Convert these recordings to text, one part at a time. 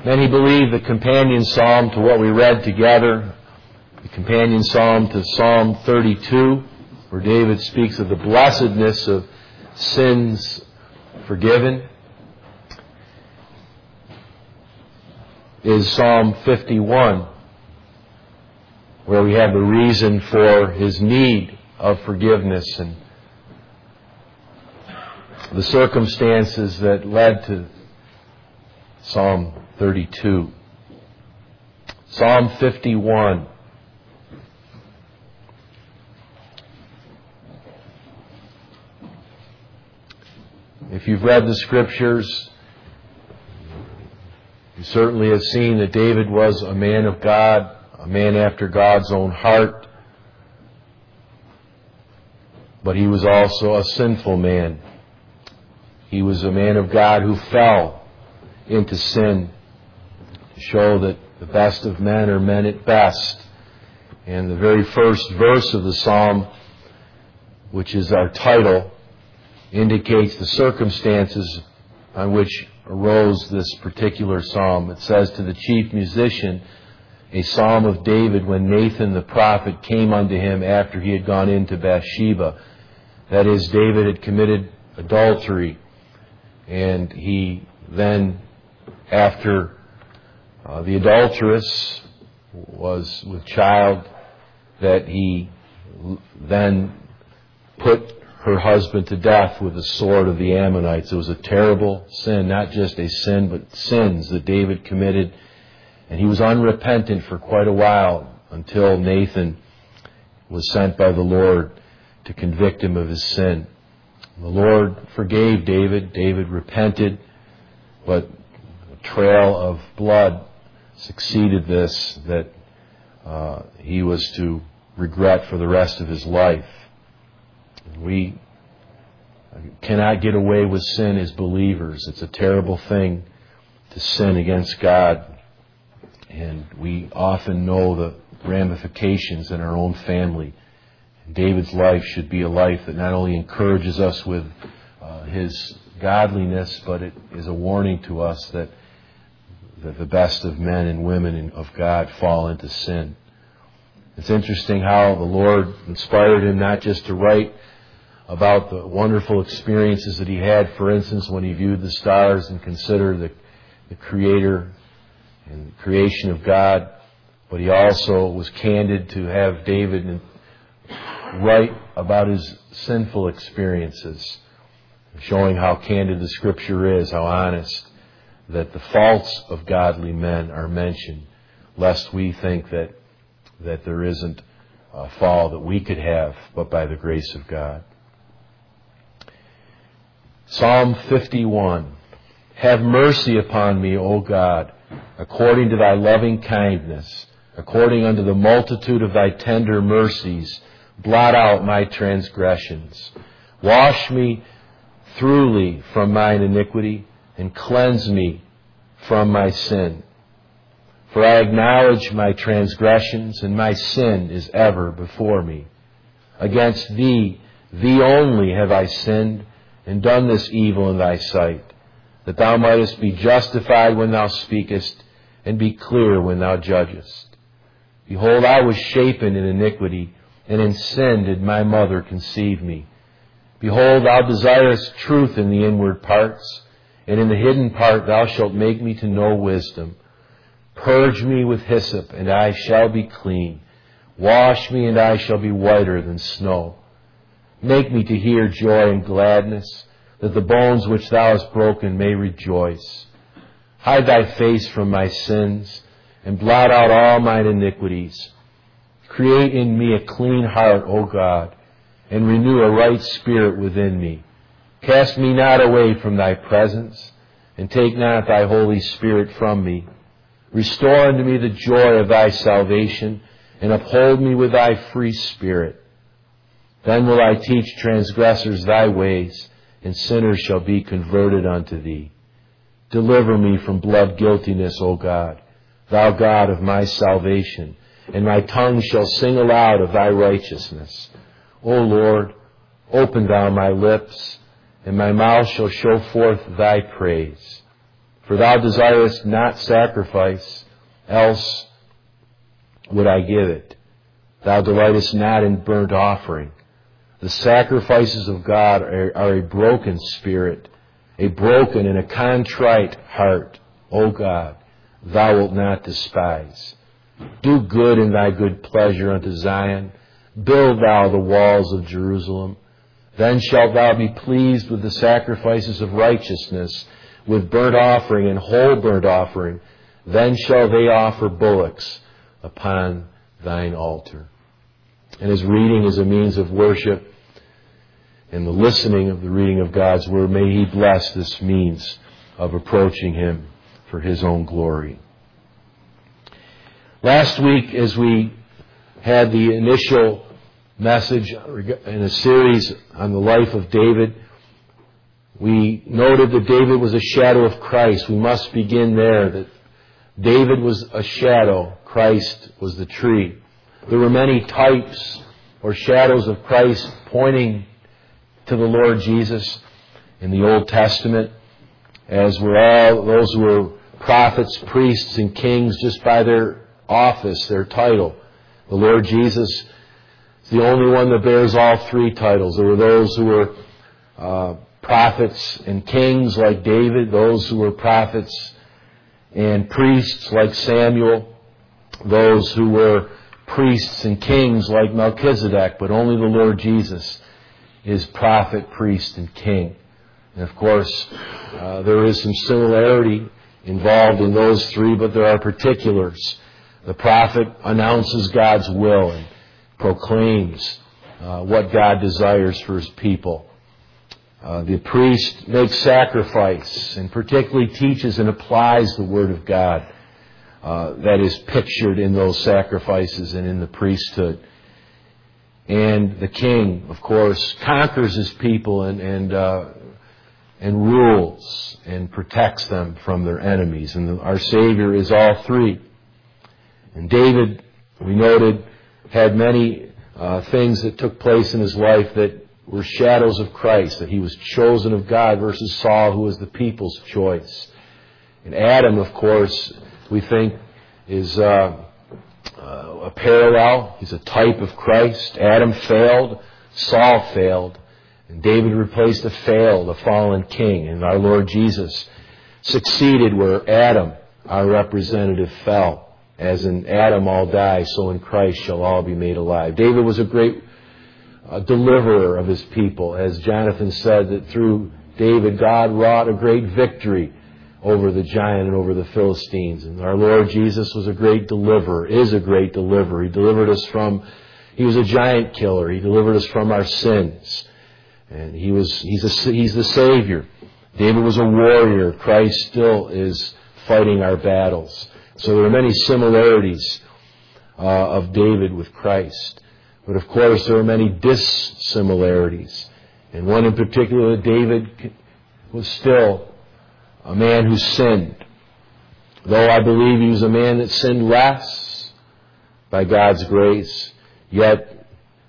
Many believe the companion psalm to what we read together, the companion psalm to Psalm 32, where David speaks of the blessedness of sins forgiven, is Psalm 51, where we have the reason for his need of forgiveness and the circumstances that led to Psalm 32. Psalm 51. If you've read the Scriptures, you certainly have seen that David was a man of God, a man after God's own heart, but he was also a sinful man. He was a man of God who fell into sin to show that the best of men are men at best. And the very first verse of the psalm, which is our title, indicates the circumstances on which arose this particular psalm. It says, "To the chief musician, a psalm of David when Nathan the prophet came unto him after he had gone into Bathsheba." That is, David had committed adultery, and he then, after the adulteress was with child, that he then put her husband to death with the sword of the Ammonites. It was a terrible sin, not just a sin, but sins that David committed. And he was unrepentant for quite a while until Nathan was sent by the Lord to convict him of his sin. The Lord forgave David. David repented, but a trail of blood succeeded this that he was to regret for the rest of his life. We cannot get away with sin as believers. It's a terrible thing to sin against God. And we often know the ramifications in our own family. David's life should be a life that not only encourages us with his godliness, but it is a warning to us that the best of men and women of God fall into sin. It's interesting how the Lord inspired him not just to write about the wonderful experiences that he had, for instance, when he viewed the stars and considered the Creator and the creation of God, but he also was candid to have David write about his sinful experiences, showing how candid the Scripture is, how honest, that the faults of godly men are mentioned, lest we think that there isn't a fall that we could have, but by the grace of God. Psalm 51. "Have mercy upon me, O God, according to thy loving kindness, according unto the multitude of thy tender mercies, blot out my transgressions. Wash me thoroughly from mine iniquity, and cleanse me from my sin. For I acknowledge my transgressions, and my sin is ever before me. Against thee only have I sinned, and done this evil in thy sight, that thou mightest be justified when thou speakest, and be clear when thou judgest. Behold, I was shapen in iniquity, and in sin did my mother conceive me. Behold, thou desirest truth in the inward parts, and in the hidden part thou shalt make me to know wisdom. Purge me with hyssop, and I shall be clean. Wash me, and I shall be whiter than snow. Make me to hear joy and gladness, that the bones which thou hast broken may rejoice. Hide thy face from my sins, and blot out all mine iniquities. Create in me a clean heart, O God, and renew a right spirit within me. Cast me not away from thy presence, and take not thy Holy Spirit from me. Restore unto me the joy of thy salvation, and uphold me with thy free spirit. Then will I teach transgressors thy ways, and sinners shall be converted unto thee. Deliver me from blood guiltiness, O God, thou God of my salvation, and my tongue shall sing aloud of thy righteousness. O Lord, open thou my lips, and my mouth shall show forth thy praise. For thou desirest not sacrifice, else would I give it. Thou delightest not in burnt offering. The sacrifices of God are a broken spirit, a broken and a contrite heart. O God, thou wilt not despise. Do good in thy good pleasure unto Zion. Build thou the walls of Jerusalem. Then shalt thou be pleased with the sacrifices of righteousness, with burnt offering and whole burnt offering. Then shall they offer bullocks upon thine altar. And his reading is a means of worship, and the listening of the reading of God's Word, may He bless this means of approaching Him for His own glory. Last week, as we had the initial message in a series on the life of David, we noted that David was a shadow of Christ. We must begin there, that David was a shadow, Christ was the tree. There were many types or shadows of Christ pointing to the Lord Jesus in the Old Testament, as were all those who were prophets, priests, and kings just by their office, their title. The Lord Jesus is the only one that bears all three titles. There were those who were prophets and kings like David, those who were prophets and priests like Samuel, those who were priests and kings like Melchizedek, but only the Lord Jesus is prophet, priest, and king. And of course, there is some similarity involved in those three, but there are particulars. The prophet announces God's will and proclaims what God desires for His people. The priest makes sacrifice and particularly teaches and applies the Word of God that is pictured in those sacrifices and in the priesthood. And the king, of course, conquers his people and rules and protects them from their enemies. And our Savior is all three. And David, we noted, had many things that took place in his life that were shadows of Christ, that he was chosen of God versus Saul, who was the people's choice. And Adam, of course, we think is a parallel. He's a type of Christ. Adam failed, Saul failed, and David replaced a fallen king. And our Lord Jesus succeeded where Adam, our representative, fell. As in Adam all die, so in Christ shall all be made alive. David was a great deliverer of his people. As Jonathan said, that through David, God wrought a great victory over the giant and over the Philistines. And our Lord Jesus was a great deliverer, is a great deliverer. He delivered us He was a giant killer. He delivered us from our sins. And He's the Savior. David was a warrior. Christ still is fighting our battles. So there are many similarities of David with Christ. But of course there are many dissimilarities. And one in particular, David was still a man who sinned. Though I believe he was a man that sinned less by God's grace, yet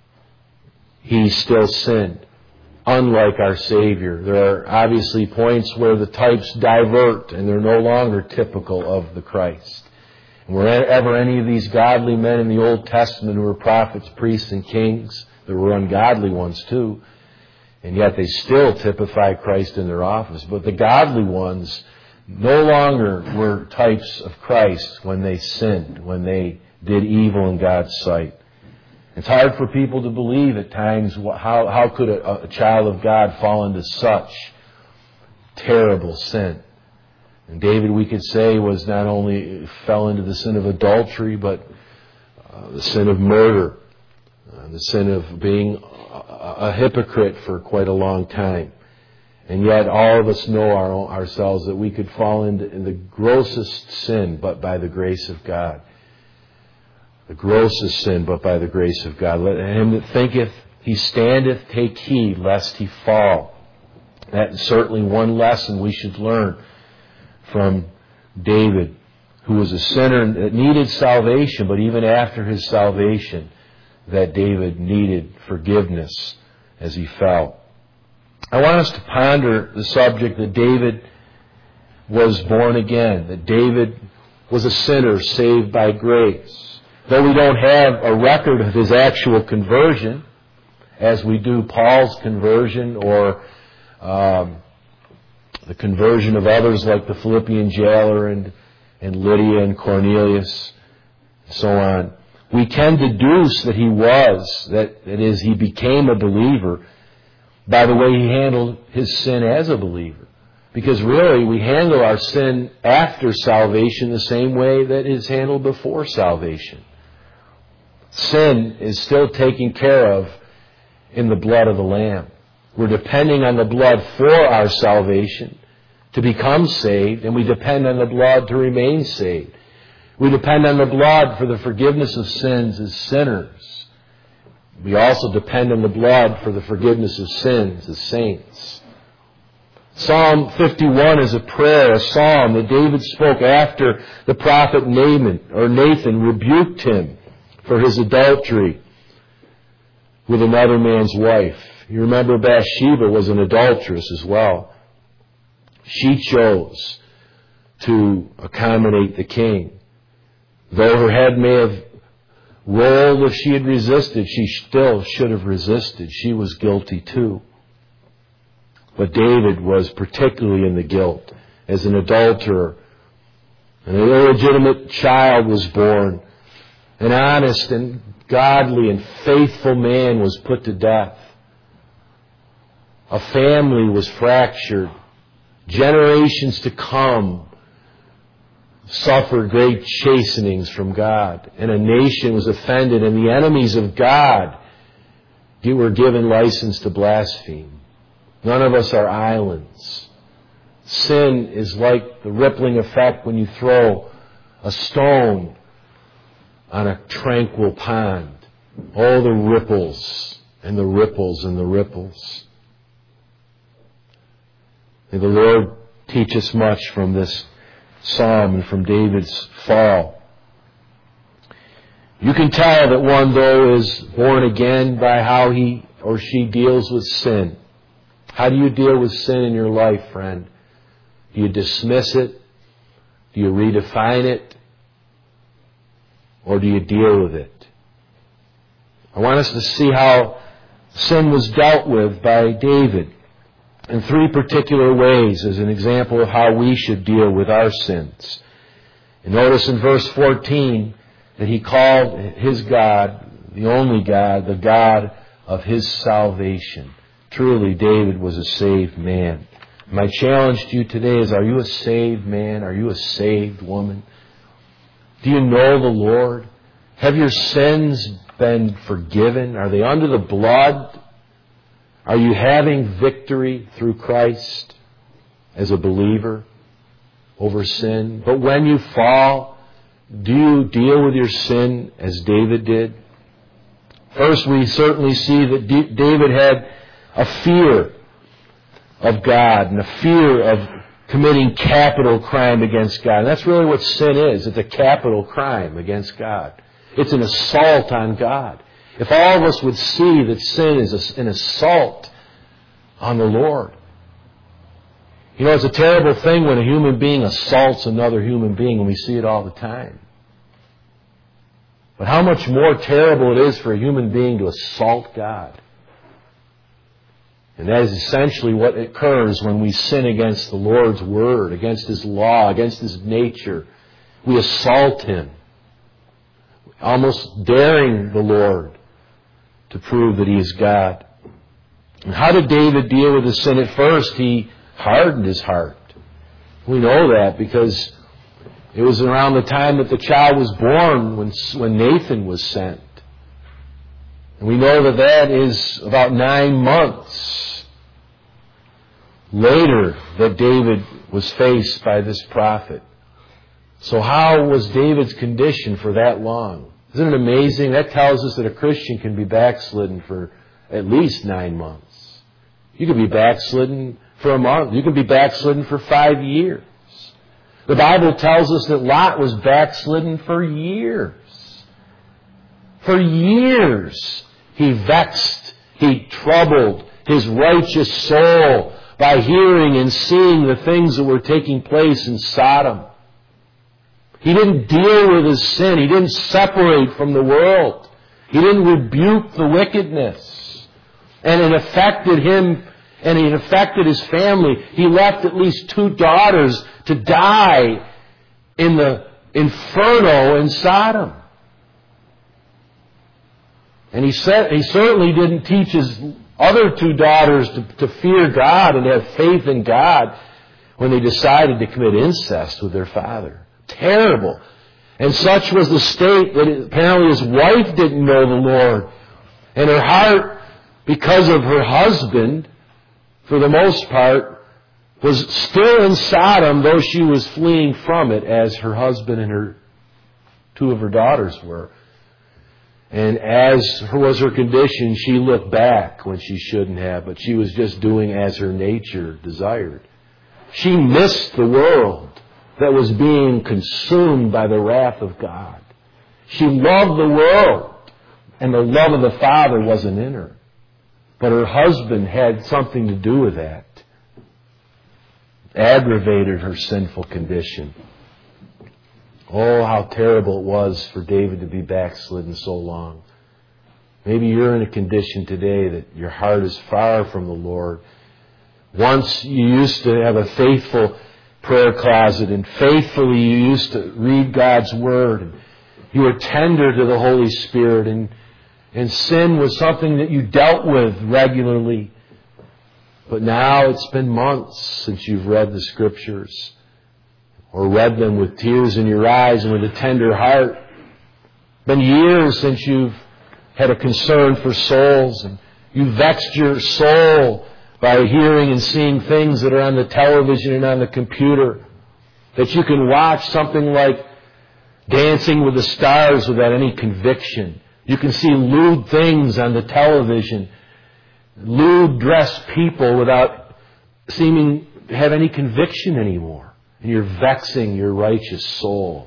he still sinned. Unlike our Savior, there are obviously points where the types divert and they're no longer typical of the Christ. And wherever any of these godly men in the Old Testament who were prophets, priests, and kings, there were ungodly ones too, and yet they still typify Christ in their office. But the godly ones no longer were types of Christ when they sinned, when they did evil in God's sight. It's hard for people to believe at times how could a child of God fall into such terrible sin. And David, we could say, was not only fell into the sin of adultery, but the sin of murder, the sin of being a hypocrite for quite a long time. And yet all of us know ourselves that we could fall in the grossest sin, but by the grace of God. The grossest sin, but by the grace of God. Let him that thinketh he standeth take heed lest he fall. That is certainly one lesson we should learn from David, who was a sinner that needed salvation, but even after his salvation, that David needed forgiveness as he fell. I want us to ponder the subject that David was born again, that David was a sinner saved by grace. Though we don't have a record of his actual conversion, as we do Paul's conversion or the conversion of others like the Philippian jailer and Lydia and Cornelius, and so on, we can deduce that he became a believer by the way he handled his sin as a believer. Because really, we handle our sin after salvation the same way that is handled before salvation. Sin is still taken care of in the blood of the Lamb. We're depending on the blood for our salvation to become saved, and we depend on the blood to remain saved. We depend on the blood for the forgiveness of sins as sinners. We also depend on the blood for the forgiveness of sins as saints. Psalm 51 is a prayer, a psalm that David spoke after the prophet Nathan rebuked him for his adultery with another man's wife. You remember Bathsheba was an adulteress as well. She chose to accommodate the king. Though her head may have rolled if she had resisted, she still should have resisted. She was guilty too. But David was particularly in the guilt as an adulterer. An illegitimate child was born. An honest and godly and faithful man was put to death. A family was fractured. Generations to come suffered great chastenings from God. And a nation was offended, and the enemies of God were given license to blaspheme. None of us are islands. Sin is like the rippling effect when you throw a stone on a tranquil pond. Oh, the ripples and the ripples and the ripples. May the Lord teach us much from this psalm and from David's fall. You can tell that one, though, is born again by how he or she deals with sin. How do you deal with sin in your life, friend? Do you dismiss it? Do you redefine it? Or do you deal with it? I want us to see how sin was dealt with by David in three particular ways as an example of how we should deal with our sins. And notice in verse 14 that he called his God, the only God, the God of his salvation. Truly, David was a saved man. My challenge to you today is, are you a saved man? Are you a saved woman? Do you know the Lord? Have your sins been forgiven? Are they under the blood? Are you having victory through Christ as a believer over sin? But when you fall, do you deal with your sin as David did? First, we certainly see that David had a fear of God and a fear of committing capital crime against God. And that's really what sin is. It's a capital crime against God. It's an assault on God. If all of us would see that sin is an assault on the Lord. You know, it's a terrible thing when a human being assaults another human being, and we see it all the time. But how much more terrible it is for a human being to assault God. And that is essentially what occurs when we sin against the Lord's Word, against His law, against His nature. We assault Him, almost daring the Lord to prove that He is God. And how did David deal with his sin? At first, he hardened his heart. We know that because it was around the time that the child was born when Nathan was sent. And we know that that is about 9 months later that David was faced by this prophet. So how was David's condition for that long? Isn't it amazing? That tells us that a Christian can be backslidden for at least 9 months. You can be backslidden for a month. You can be backslidden for 5 years. The Bible tells us that Lot was backslidden for years. For years he vexed, he troubled his righteous soul by hearing and seeing the things that were taking place in Sodom. He didn't deal with his sin. He didn't separate from the world. He didn't rebuke the wickedness. And it affected him, and it affected his family. He left at least 2 daughters to die in the inferno in Sodom. And he certainly didn't teach his other 2 daughters to fear God and have faith in God when they decided to commit incest with their father. Terrible. And such was the state that apparently his wife didn't know the Lord. And her heart, because of her husband, for the most part, was still in Sodom, though she was fleeing from it, as her husband and 2 of her daughters were. And as was her condition, she looked back when she shouldn't have, but she was just doing as her nature desired. She missed the world that was being consumed by the wrath of God. She loved the world, and the love of the Father wasn't in her. But her husband had something to do with that. Aggravated her sinful condition. Oh, how terrible it was for David to be backslidden so long. Maybe you're in a condition today that your heart is far from the Lord. Once you used to have a faithful prayer closet, and faithfully you used to read God's Word, and you were tender to the Holy Spirit, and sin was something that you dealt with regularly. But now it's been months since you've read the Scriptures, or read them with tears in your eyes and with a tender heart. Been years since you've had a concern for souls, and you've vexed your soul by hearing and seeing things that are on the television and on the computer, that you can watch something like Dancing with the Stars without any conviction. You can see lewd things on the television, lewd dressed people without seeming to have any conviction anymore. And you're vexing your righteous soul.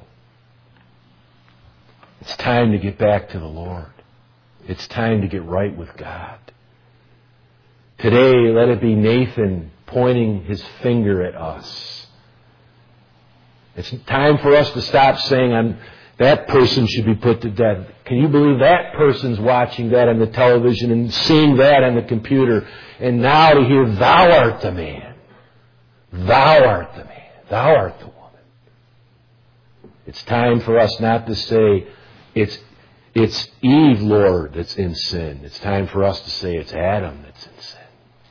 It's time to get back to the Lord. It's time to get right with God. Today, let it be Nathan pointing his finger at us. It's time for us to stop saying, that person should be put to death. Can you believe that person's watching that on the television and seeing that on the computer? And now to hear, thou art the man. Thou art the man. Thou art the woman. It's time for us not to say, it's Eve, Lord, that's in sin. It's time for us to say it's Adam that's in sin.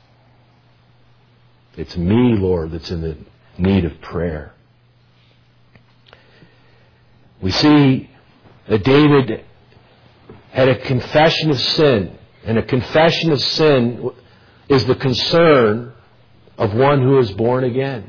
It's me, Lord, that's in the need of prayer. We see that David had a confession of sin, and a confession of sin is the concern of one who is born again.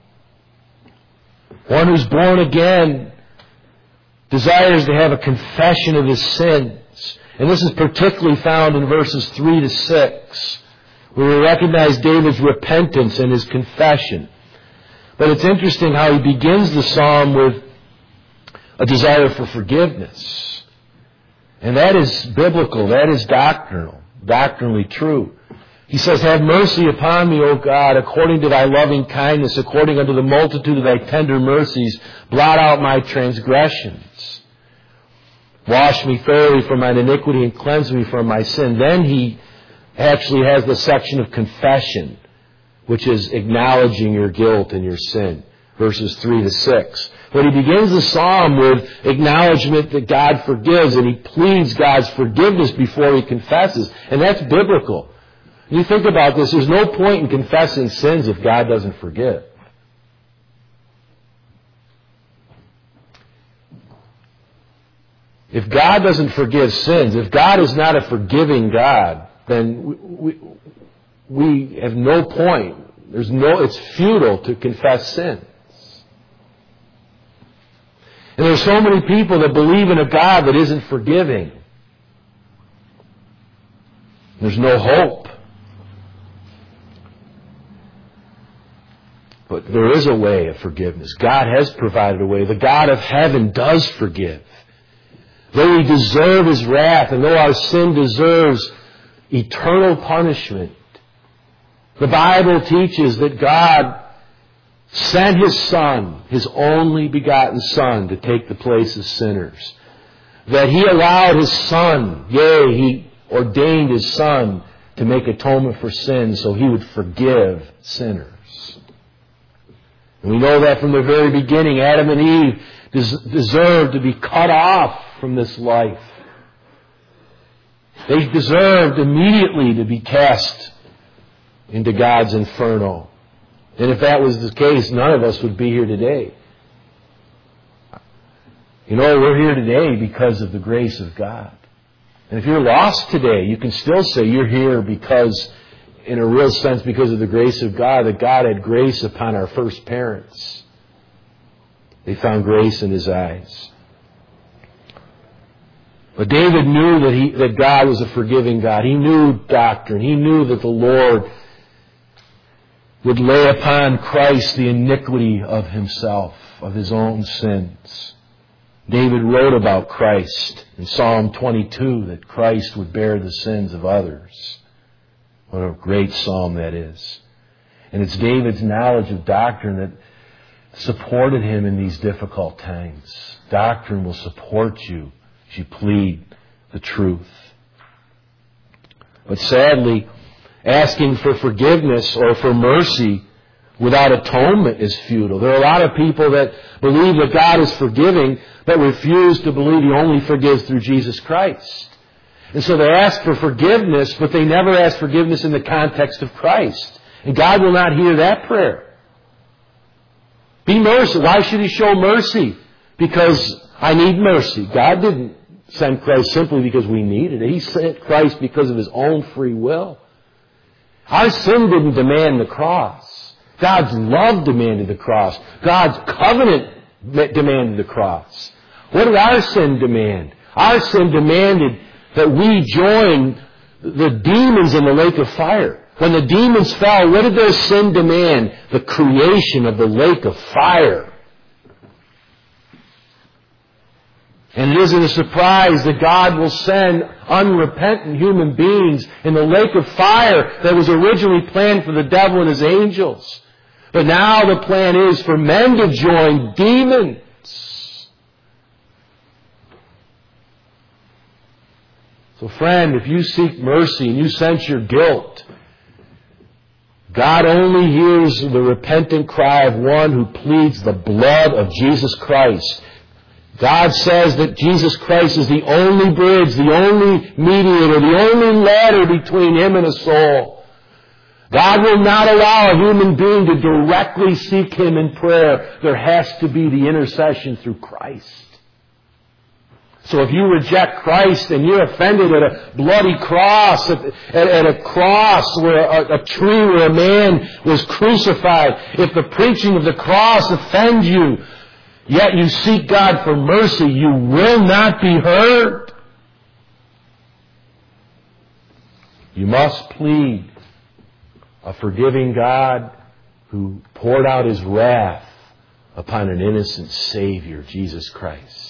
One who's born again desires to have a confession of his sins. And this is particularly found in verses 3 to 6, where we recognize David's repentance and his confession. But it's interesting how he begins the psalm with a desire for forgiveness. And that is biblical. That is doctrinally true. He says, have mercy upon me, O God, according to thy loving kindness, according unto the multitude of thy tender mercies, blot out my transgressions. Wash me thoroughly from mine iniquity and cleanse me from my sin. Then he actually has the section of confession, which is acknowledging your guilt and your sin, verses 3 to 6. But he begins the psalm with acknowledgement that God forgives, and he pleads God's forgiveness before he confesses. And that's biblical. You think about this, there's no point in confessing sins if God doesn't forgive. If God doesn't forgive sins, if God is not a forgiving God, then we have no point. It's futile to confess sins. And there's so many people that believe in a God that isn't forgiving. There's no hope. But there is a way of forgiveness. God has provided a way. The God of heaven does forgive. Though we deserve his wrath, and though our sin deserves eternal punishment, The Bible teaches that God sent His Son, His only begotten Son, to take the place of sinners. That He allowed His Son, yea, He ordained His Son to make atonement for sin so He would forgive sinners. And we know that from the very beginning, Adam and Eve deserved to be cut off from this life. They deserved immediately to be cast into God's inferno. And if that was the case, none of us would be here today. You know, we're here today because of the grace of God. And if you're lost today, you can still say you're here because, in a real sense, because of the grace of God, that God had grace upon our first parents. They found grace in His eyes. But David knew that God was a forgiving God. He knew doctrine. He knew that the Lord would lay upon Christ the iniquity of Himself, of His own sins. David wrote about Christ in Psalm 22, that Christ would bear the sins of others. What a great psalm that is. And it's David's knowledge of doctrine that supported him in these difficult times. Doctrine will support you as you plead the truth. But sadly, asking for forgiveness or for mercy without atonement is futile. There are a lot of people that believe that God is forgiving, but refuse to believe He only forgives through Jesus Christ. And so they ask for forgiveness, but they never ask forgiveness in the context of Christ. And God will not hear that prayer. Be merciful. Why should He show mercy? Because I need mercy. God didn't send Christ simply because we needed it. He sent Christ because of His own free will. Our sin didn't demand the cross. God's love demanded the cross. God's covenant demanded the cross. What did our sin demand? Our sin demanded that we join the demons in the lake of fire. When the demons fell, what did their sin demand? The creation of the lake of fire. And it isn't a surprise that God will send unrepentant human beings in the lake of fire that was originally planned for the devil and his angels. But now the plan is for men to join demons. So friend, if you seek mercy and you sense your guilt, God only hears the repentant cry of one who pleads the blood of Jesus Christ. God says that Jesus Christ is the only bridge, the only mediator, the only ladder between Him and a soul. God will not allow a human being to directly seek Him in prayer. There has to be the intercession through Christ. So if you reject Christ and you're offended at a bloody cross, at a cross where a tree where a man was crucified, if the preaching of the cross offends you, yet you seek God for mercy, you will not be heard. You must plead a forgiving God who poured out His wrath upon an innocent Savior, Jesus Christ.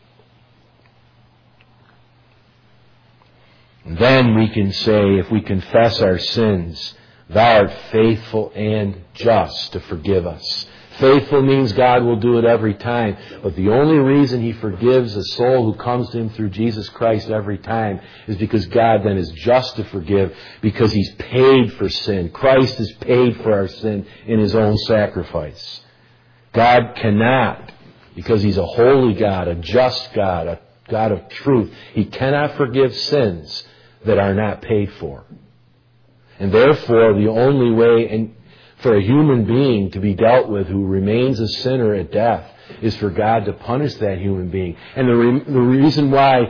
And then we can say, if we confess our sins, Thou art faithful and just to forgive us. Faithful means God will do it every time. But the only reason He forgives a soul who comes to Him through Jesus Christ every time is because God then is just to forgive, because He's paid for sin. Christ has paid for our sin in His own sacrifice. God cannot, because He's a holy God, a just God, a God of truth, He cannot forgive sins that are not paid for. And therefore, the only way for a human being to be dealt with who remains a sinner at death is for God to punish that human being. And the reason why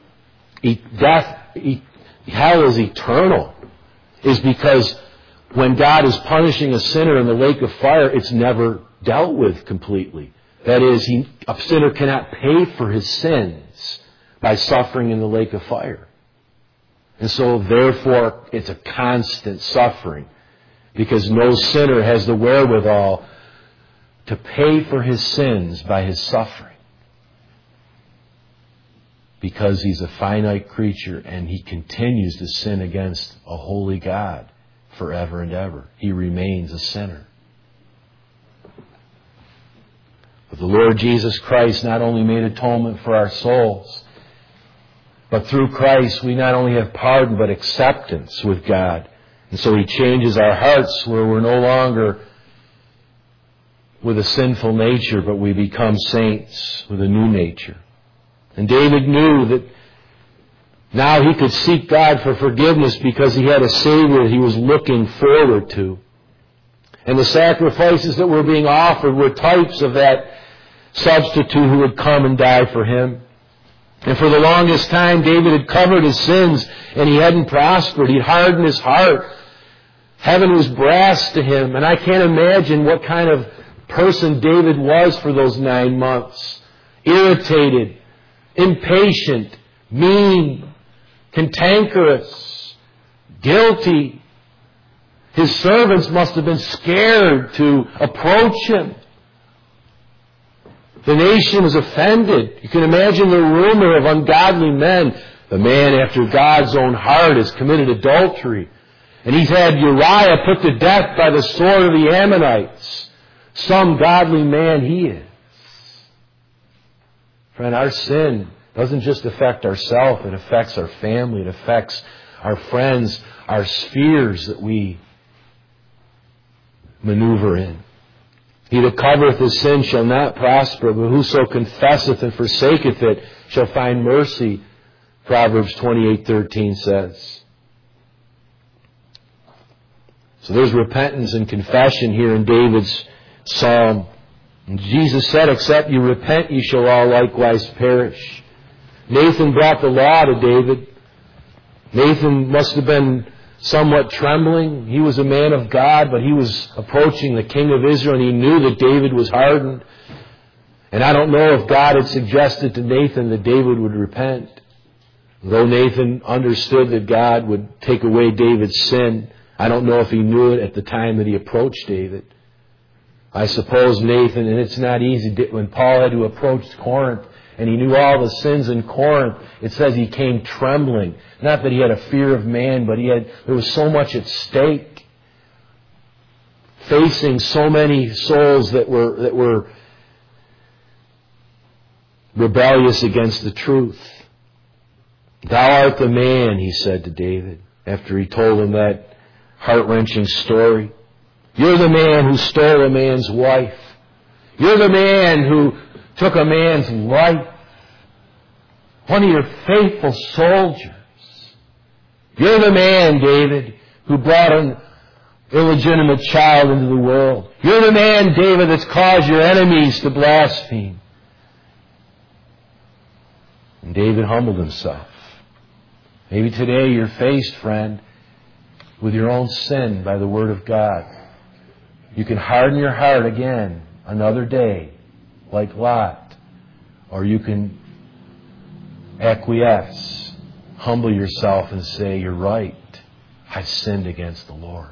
hell is eternal is because when God is punishing a sinner in the lake of fire, it's never dealt with completely. That is, a sinner cannot pay for his sins by suffering in the lake of fire. And so, therefore, it's a constant suffering, because no sinner has the wherewithal to pay for his sins by his suffering. Because he's a finite creature and he continues to sin against a holy God forever and ever. He remains a sinner. But the Lord Jesus Christ not only made atonement for our souls, but through Christ we not only have pardon but acceptance with God. And so He changes our hearts where we're no longer with a sinful nature, but we become saints with a new nature. And David knew that now he could seek God for forgiveness because he had a Savior he was looking forward to. And the sacrifices that were being offered were types of that substitute who would come and die for him. And for the longest time, David had covered his sins and he hadn't prospered. He'd hardened his heart. Heaven was brass to him. And I can't imagine what kind of person David was for those 9 months. Irritated, impatient, mean, cantankerous, guilty. His servants must have been scared to approach him. The nation was offended. You can imagine the rumor of ungodly men. The man after God's own heart has committed adultery. And he's had Uriah put to death by the sword of the Ammonites. Some godly man he is. Friend, our sin doesn't just affect ourselves. It affects our family. It affects our friends, our spheres that we maneuver in. He that covereth his sin shall not prosper, but whoso confesseth and forsaketh it shall find mercy, Proverbs 28:13 says. So there's repentance and confession here in David's psalm. And Jesus said, except you repent, you shall all likewise perish. Nathan brought the law to David. Nathan must have been somewhat trembling. He was a man of God, but he was approaching the king of Israel, and he knew that David was hardened. And I don't know if God had suggested to Nathan that David would repent. Though Nathan understood that God would take away David's sin, I don't know if he knew it at the time that he approached David. I suppose Nathan, and it's not easy, when Paul had to approach Corinth, and he knew all the sins in Corinth, it says he came trembling. Not that he had a fear of man, but there was so much at stake. Facing so many souls that were rebellious against the truth. Thou art the man, he said to David, after he told him that heart-wrenching story. You're the man who stole a man's wife. You're the man who took a man's life. One of your faithful soldiers. You're the man, David, who brought an illegitimate child into the world. You're the man, David, that's caused your enemies to blaspheme. And David humbled himself. Maybe today you're faced, friend, with your own sin by the Word of God. You can harden your heart again another day, like Lot. Or you can acquiesce, humble yourself and say, you're right. I've sinned against the Lord.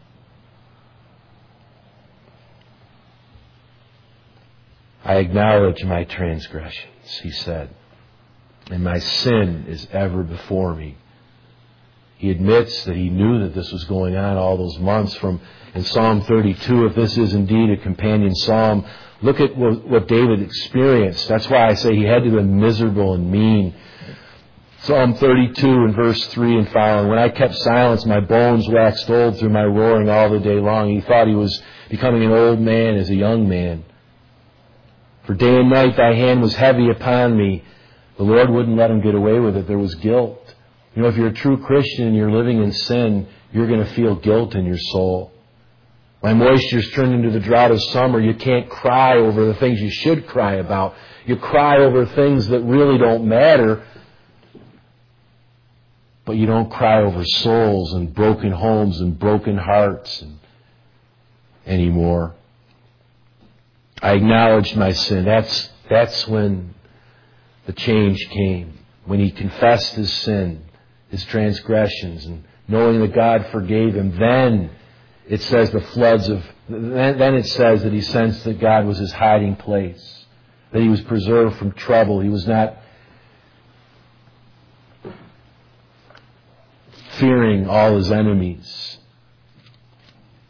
I acknowledge my transgressions, he said, and my sin is ever before me. He admits that he knew that this was going on all those months. In Psalm 32, if this is indeed a companion psalm, look at what David experienced. That's why I say he had to be miserable and mean. Psalm 32 and verse 3 and following. When I kept silence, my bones waxed old through my roaring all the day long. He thought he was becoming an old man as a young man. For day and night thy hand was heavy upon me. The Lord wouldn't let him get away with it. There was guilt. You know, if you're a true Christian and you're living in sin, you're going to feel guilt in your soul. My moisture's turned into the drought of summer. You can't cry over the things you should cry about. You cry over things that really don't matter. But you don't cry over souls and broken homes and broken hearts anymore. I acknowledged my sin. That's when the change came. When he confessed his sin, his transgressions, and knowing that God forgave him, then it says then it says that he sensed that God was his hiding place, that he was preserved from trouble. He was not fearing all his enemies.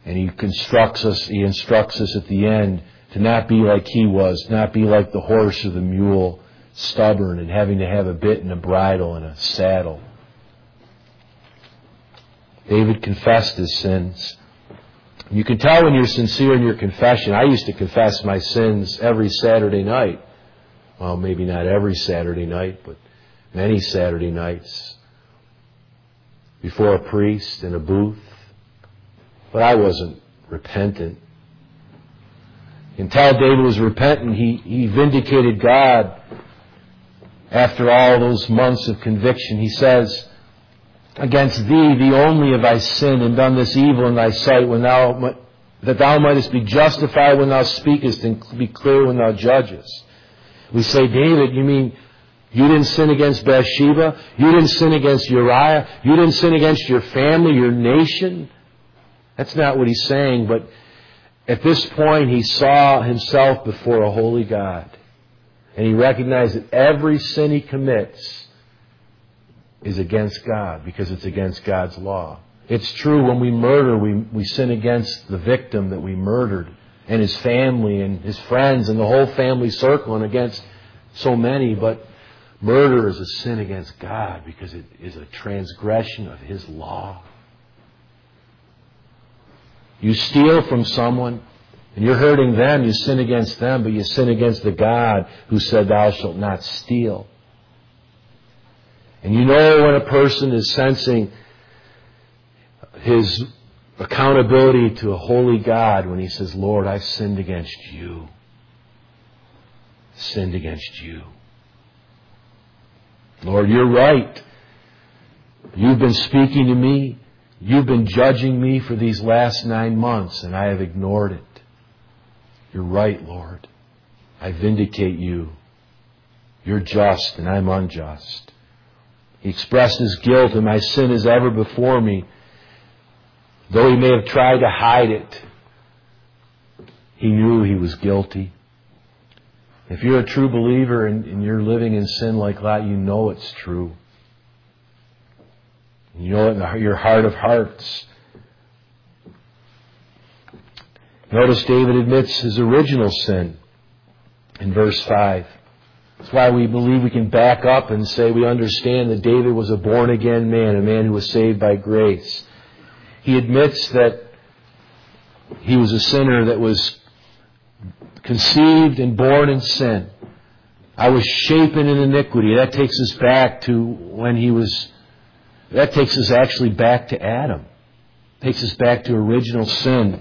And He instructs us at the end to not be like He was, not be like the horse or the mule, stubborn and having to have a bit and a bridle and a saddle. David confessed his sins. You can tell when you're sincere in your confession. I used to confess my sins every Saturday night. Well, maybe not every Saturday night, but many Saturday nights. Before a priest in a booth. But I wasn't repentant. Until David was repentant, he vindicated God after all those months of conviction. He says, "Against thee only have I sinned and done this evil in thy sight, that thou mightest be justified when thou speakest and be clear when thou judgest." We say, David, you mean you didn't sin against Bathsheba? You didn't sin against Uriah? You didn't sin against your family, your nation? That's not what he's saying, but at this point he saw himself before a holy God. And he recognized that every sin he commits is against God because it's against God's law. It's true when we murder, we sin against the victim that we murdered and his family and his friends and the whole family circle and against so many. But murder is a sin against God because it is a transgression of His law. You steal from someone and you're hurting them, you sin against them, but you sin against the God who said, "Thou shalt not steal." And you know when a person is sensing his accountability to a holy God when he says, "Lord, I've sinned against you. Sinned against you. Lord, you're right. You've been speaking to me. You've been judging me for these last 9 months, and I have ignored it. You're right, Lord. I vindicate you. You're just, and I'm unjust." He expressed his guilt, "And my sin is ever before me." Though he may have tried to hide it, he knew he was guilty. If you're a true believer and you're living in sin like that, you know it's true. You know it in your heart of hearts. Notice David admits his original sin in verse 5. That's why we believe we can back up and say we understand that David was a born-again man, a man who was saved by grace. He admits that he was a sinner that was conceived and born in sin. I was shapen in iniquity. That takes us back to that takes us actually back to Adam. Takes us back to original sin.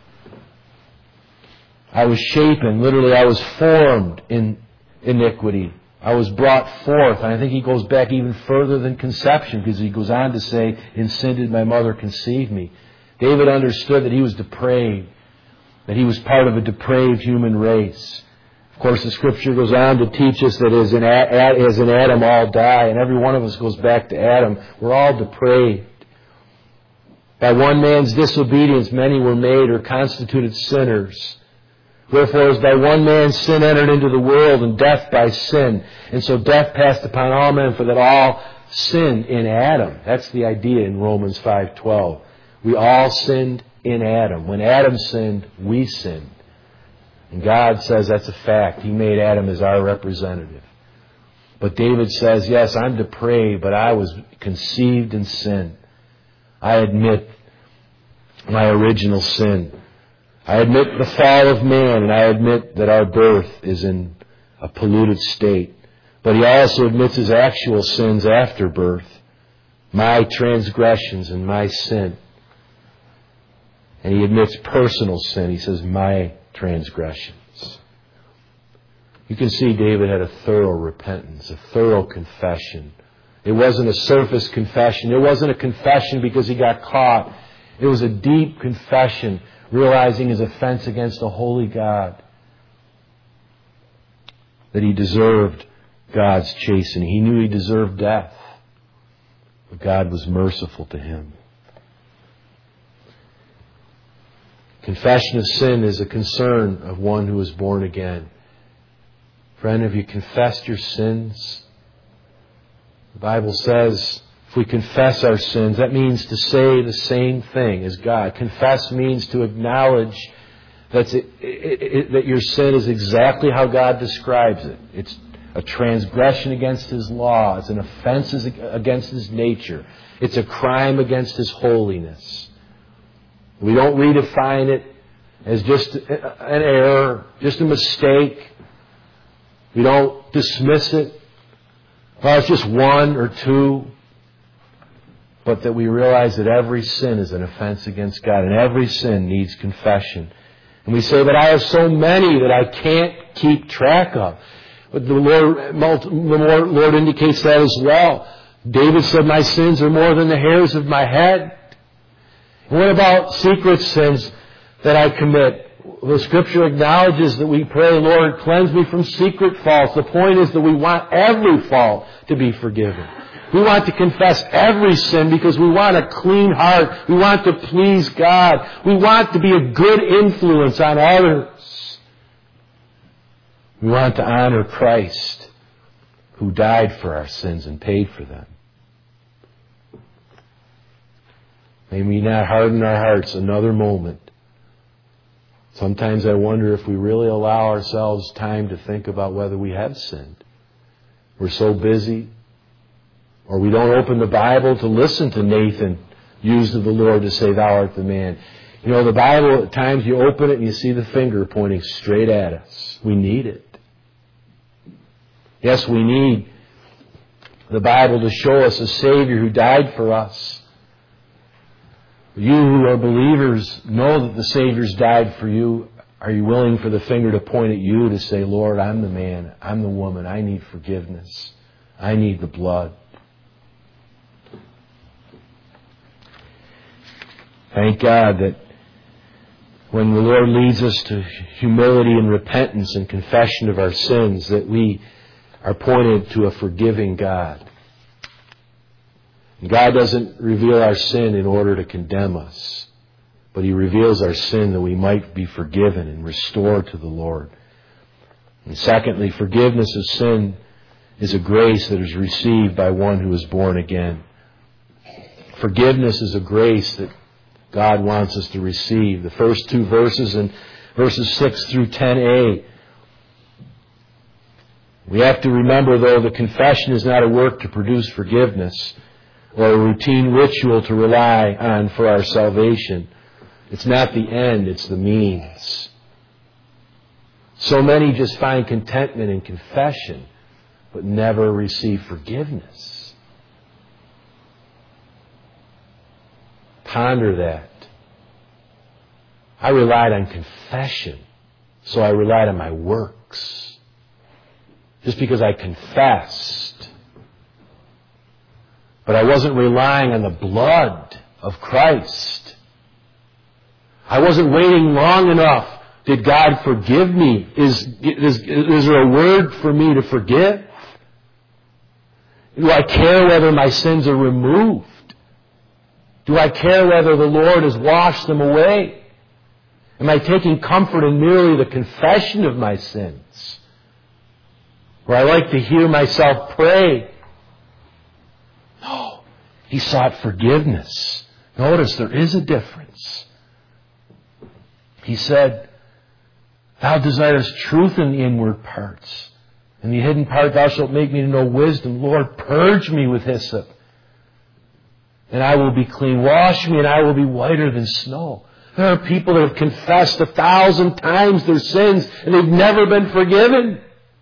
I was shapen, literally I was formed in iniquity. I was brought forth. And I think he goes back even further than conception because he goes on to say, "In sin did my mother conceive me." David understood that he was depraved, that he was part of a depraved human race. Of course, the Scripture goes on to teach us that as in Adam all die, and every one of us goes back to Adam. We're all depraved. By one man's disobedience, many were made or constituted sinners. Wherefore, as by one man sin entered into the world, and death by sin. And so death passed upon all men, for that all sinned in Adam. That's the idea in Romans 5:12. We all sinned in Adam. When Adam sinned, we sinned. And God says that's a fact. He made Adam as our representative. But David says, yes, I'm depraved, but I was conceived in sin. I admit my original sin. I admit the fall of man, and I admit that our birth is in a polluted state. But he also admits his actual sins after birth, my transgressions and my sin. And he admits personal sin. He says, my transgressions. You can see David had a thorough repentance, a thorough confession. It wasn't a surface confession. It wasn't a confession because he got caught. It was a deep confession, realizing his offense against a holy God, that he deserved God's chastening. He knew he deserved death, but God was merciful to him. Confession of sin is a concern of one who is born again. Friend, have you confessed your sins? The Bible says, If we confess our sins, that means to say the same thing as God. Confess means to acknowledge that your sin is exactly how God describes it. It's a transgression against His law. It's an offense against His nature. It's a crime against His holiness. We don't redefine it as just an error, just a mistake. We don't dismiss it. Well, it's just one or two. But that we realize that every sin is an offense against God, and every sin needs confession. And we say, but I have so many that I can't keep track of. But the Lord indicates that as well. David said, my sins are more than the hairs of my head. And what about secret sins that I commit? The Scripture acknowledges that we pray, Lord, cleanse me from secret faults. The point is that we want every fault to be forgiven. We want to confess every sin because we want a clean heart. We want to please God. We want to be a good influence on others. We want to honor Christ, who died for our sins and paid for them. May we not harden our hearts another moment. Sometimes I wonder if we really allow ourselves time to think about whether we have sinned. We're so busy. Or we don't open the Bible to listen to Nathan used of the Lord to say, thou art the man. You know, the Bible, at times you open it and you see the finger pointing straight at us. We need it. Yes, we need the Bible to show us a Savior who died for us. You who are believers know that the Savior's died for you. Are you willing for the finger to point at you to say, Lord, I'm the man, I'm the woman, I need forgiveness. I need the blood. Thank God that when the Lord leads us to humility and repentance and confession of our sins, that we are pointed to a forgiving God. God doesn't reveal our sin in order to condemn us, but He reveals our sin that we might be forgiven and restored to the Lord. And secondly, forgiveness of sin is a grace that is received by one who is born again. Forgiveness is a grace that God wants us to receive. The first two verses in verses 6 through 10a. We have to remember, though, the confession is not a work to produce forgiveness or a routine ritual to rely on for our salvation. It's not the end, it's the means. So many just find contentment in confession, but never receive forgiveness. Ponder that. I relied on confession, so I relied on my works. Just because I confessed. But I wasn't relying on the blood of Christ. I wasn't waiting long enough. Did God forgive me? Is there a word for me to forgive? Do I care whether my sins are removed? Do I care whether the Lord has washed them away? Am I taking comfort in merely the confession of my sins? Or I like to hear myself pray. No, he sought forgiveness. Notice there is a difference. He said, thou desirest truth in the inward parts. In the hidden part thou shalt make me to know wisdom. Lord, purge me with hyssop, and I will be clean. Wash me, and I will be whiter than snow. There are people that have confessed 1,000 times their sins, and they've never been forgiven.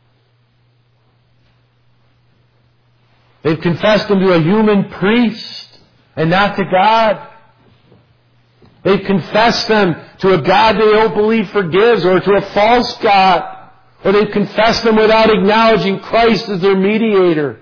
They've confessed them to a human priest and not to God. They've confessed them to a God they don't believe forgives, or to a false God. Or they've confessed them without acknowledging Christ as their mediator.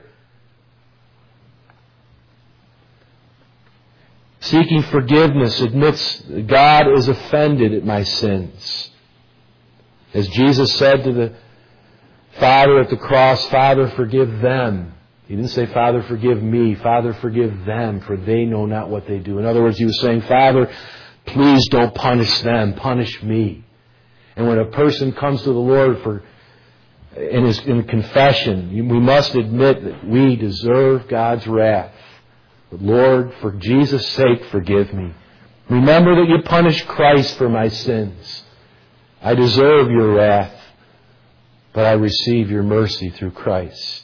Seeking forgiveness admits that God is offended at my sins. As Jesus said to the Father at the cross, Father, forgive them. He didn't say, Father, forgive me. Father, forgive them, for they know not what they do. In other words, he was saying, Father, please don't punish them. Punish me. And when a person comes to the Lord in confession, we must admit that we deserve God's wrath. But Lord, for Jesus' sake, forgive me. Remember that you punished Christ for my sins. I deserve your wrath, but I receive your mercy through Christ.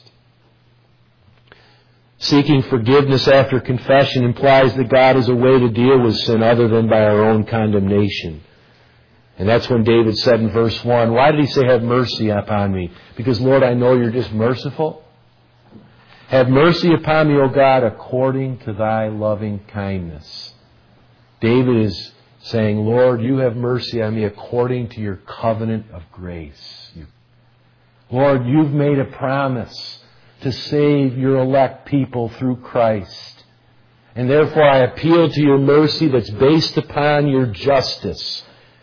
Seeking forgiveness after confession implies that God has a way to deal with sin other than by our own condemnation. And that's when David said in verse 1, why did he say, have mercy upon me? Because, Lord, I know you're just merciful. Have mercy upon me, O God, according to thy loving kindness. David is saying, Lord, you have mercy on me according to your covenant of grace. Lord, you've made a promise to save your elect people through Christ. And therefore I appeal to your mercy that's based upon your justice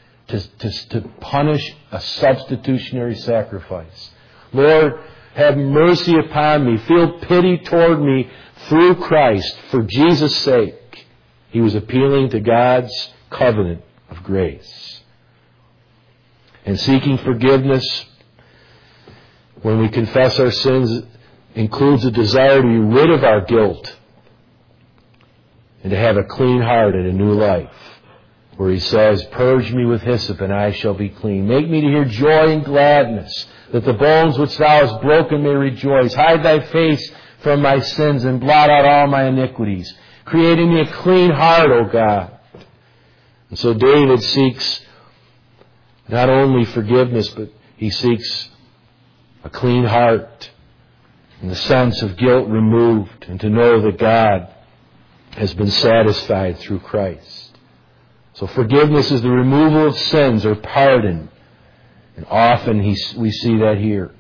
to punish a substitutionary sacrifice. Lord, have mercy upon me. Feel pity toward me through Christ for Jesus' sake. He was appealing to God's covenant of grace. And seeking forgiveness when we confess our sins includes a desire to be rid of our guilt and to have a clean heart and a new life. Where he says, purge me with hyssop and I shall be clean. Make me to hear joy and gladness, that the bones which thou hast broken may rejoice. Hide thy face from my sins and blot out all my iniquities. Create in me a clean heart, O God. And so David seeks not only forgiveness, but he seeks a clean heart and the sense of guilt removed, and to know that God has been satisfied through Christ. So forgiveness is the removal of sins or pardon. And often we see that here.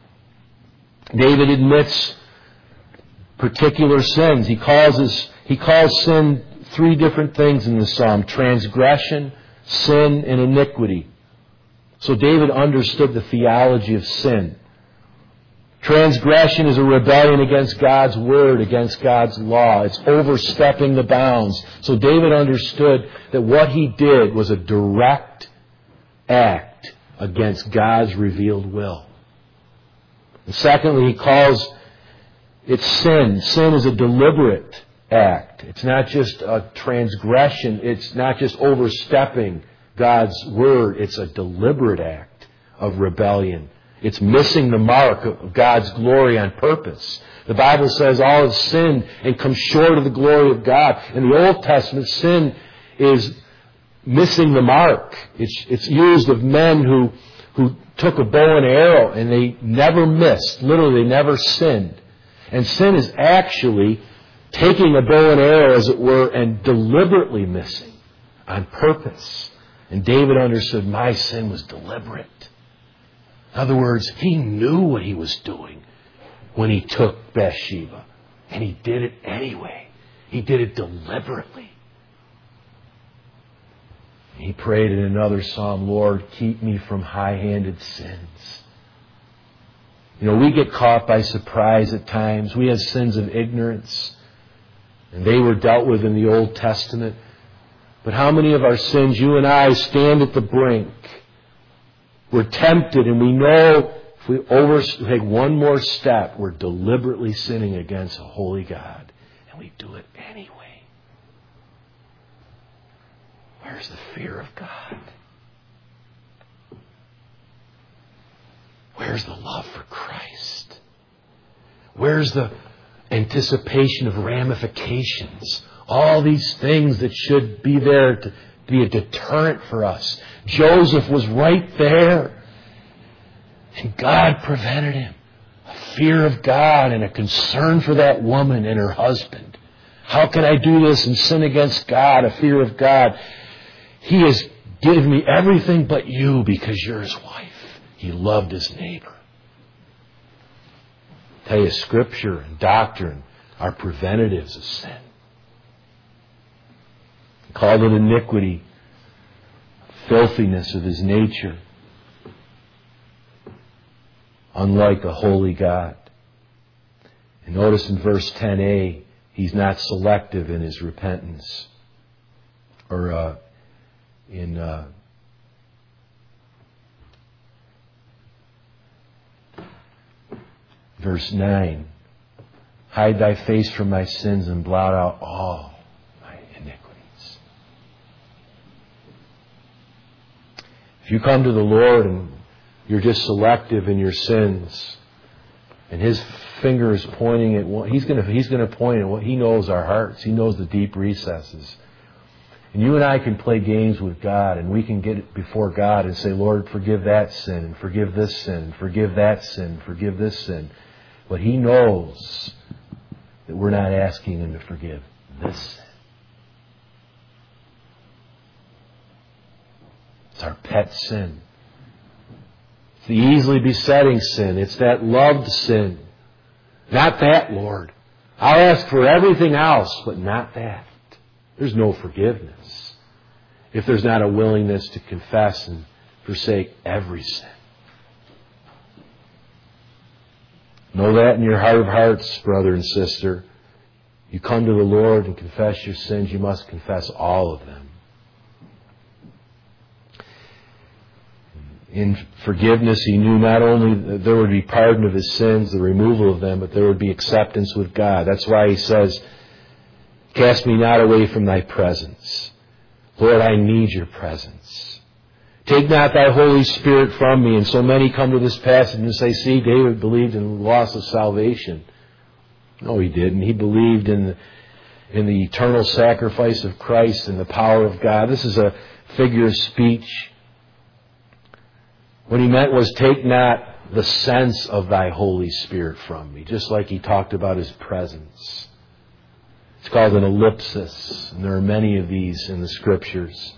David admits particular sins. He calls sin three different things in the psalm: transgression, sin, and iniquity. So David understood the theology of sin. Transgression is a rebellion against God's word, against God's law. It's overstepping the bounds. So David understood that what he did was a direct act against God's revealed will. And secondly, he calls it sin. Sin is a deliberate act. It's not just a transgression. It's not just overstepping God's word. It's a deliberate act of rebellion. It's missing the mark of God's glory on purpose. The Bible says all have sinned and come short of the glory of God. In the Old Testament, sin is missing the mark. It's used of men who took a bow and arrow and they never missed. Literally, they never sinned. And sin is actually taking a bow and arrow, as it were, and deliberately missing on purpose. And David understood my sin was deliberate. In other words, he knew what he was doing when he took Bathsheba. And he did it anyway. He did it deliberately. He prayed in another psalm, Lord, keep me from high-handed sins. You know, we get caught by surprise at times. We have sins of ignorance. And they were dealt with in the Old Testament. But how many of our sins, you and I, stand at the brink? We're tempted, and we know if we take one more step, we're deliberately sinning against a holy God. And we do it anyway. Where's the fear of God? Where's the love for Christ? Where's the anticipation of ramifications? All these things that should be there to be a deterrent for us. Joseph was right there. And God prevented him. A fear of God and a concern for that woman and her husband. How can I do this and sin against God? A fear of God. He has given me everything but you because you're his wife. He loved his neighbor. I tell you, Scripture and doctrine are preventatives of sin. He called it iniquity, filthiness of his nature, unlike a holy God. And notice in verse 10a, he's not selective in his repentance. Or in verse 9, Hide thy face from my sins and blot out all my iniquities. If you come to the Lord and you're just selective in your sins, and His finger is pointing at what He's going to point at what He knows our hearts. He knows the deep recesses. And you and I can play games with God, and we can get before God and say, Lord, forgive that sin, and forgive this sin, and forgive that sin, and forgive this sin. But He knows that we're not asking Him to forgive this sin. It's our pet sin. It's the easily besetting sin. It's that loved sin. Not that, Lord. I'll ask for everything else, but not that. There's no forgiveness if there's not a willingness to confess and forsake every sin. Know that in your heart of hearts, brother and sister. You come to the Lord and confess your sins, you must confess all of them. In forgiveness, He knew not only that there would be pardon of His sins, the removal of them, but there would be acceptance with God. That's why He says, cast me not away from thy presence. Lord, I need your presence. Take not thy Holy Spirit from me. And so many come to this passage and say, see, David believed in the loss of salvation. No, he didn't. He believed in the eternal sacrifice of Christ and the power of God. This is a figure of speech. What he meant was, take not the sense of thy Holy Spirit from me, just like he talked about His presence. It's called an ellipsis, and there are many of these in the Scriptures.